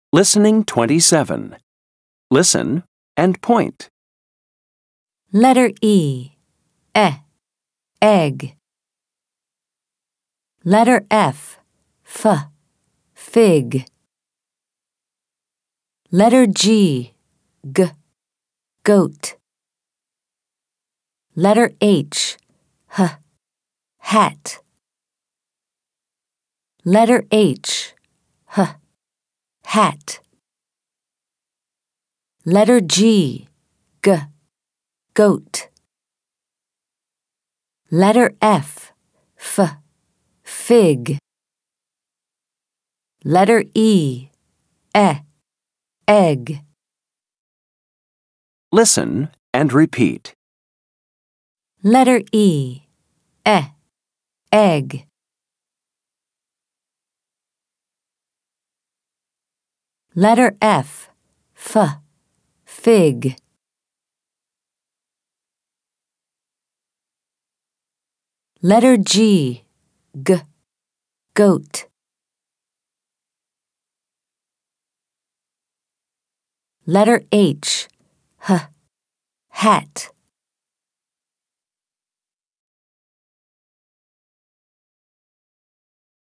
Listening 27. Listen and point. Letter E. Egg. Letter F. Fig. Letter G. Goat. Letter H. Hat. Letter H. Hat. Letter G. Goat. Letter F. Fig. Letter E. Egg. Listen and repeat. Letter E. Egg. Letter F. Fig. Letter G. Goat. Letter H. Hat.